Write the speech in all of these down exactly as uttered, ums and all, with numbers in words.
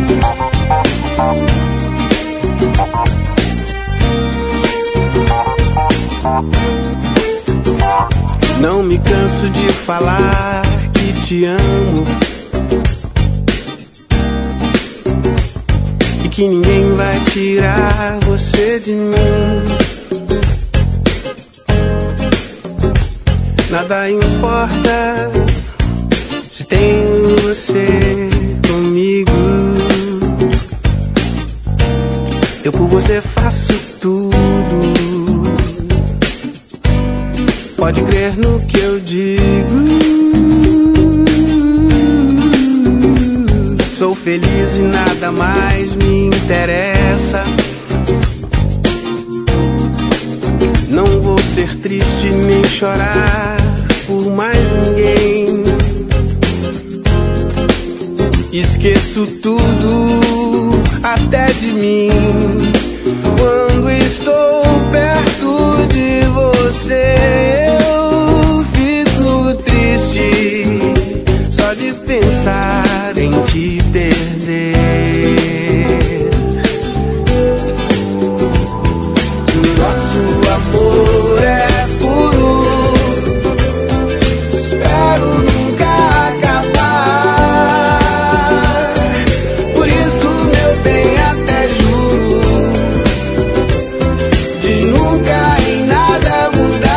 Não me canso de falar que te amo e que ninguém vai tirar você de mim. Nada importa se tenho você comigo. Eu por você faço tudo. Pode crer no que eu digo. Sou feliz e nada mais me interessa. Não vou ser triste nem chorar por mais ninguém. Esqueço tudo até de mim quando estou perto de você. Eu fico triste só de pensar em te perder. Nosso amor é puro, espero nunca acabar. Por isso, meu bem, até juro de nunca em nada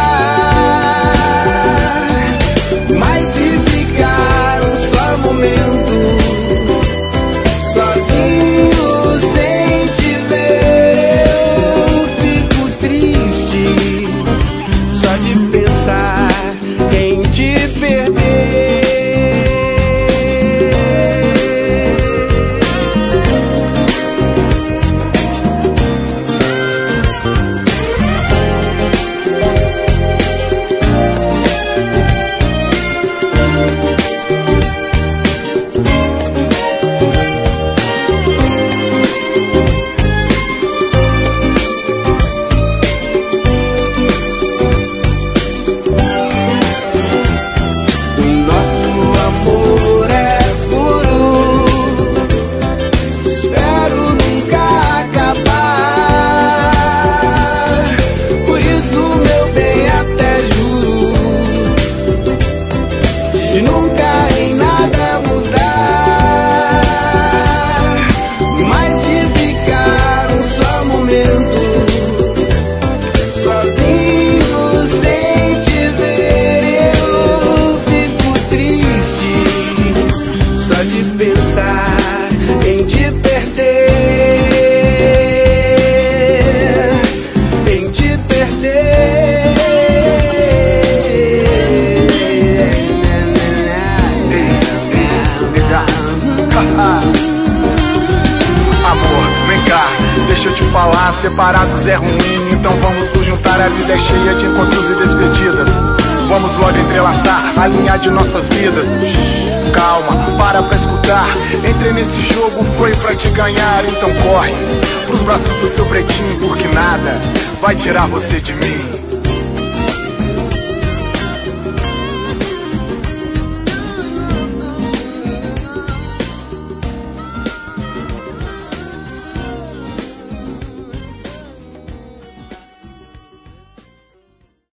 mudar. Mas se ficar um só momento sozinho sem te ver, eu fico triste só de pensar em te perder. Separados é ruim, então vamos nos juntar. A vida é cheia de encontros e despedidas. Vamos logo entrelaçar a linha de nossas vidas. Calma, para pra escutar. Entrei nesse jogo, foi pra te ganhar. Então corre pros braços do seu pretinho, porque nada vai tirar você de mim.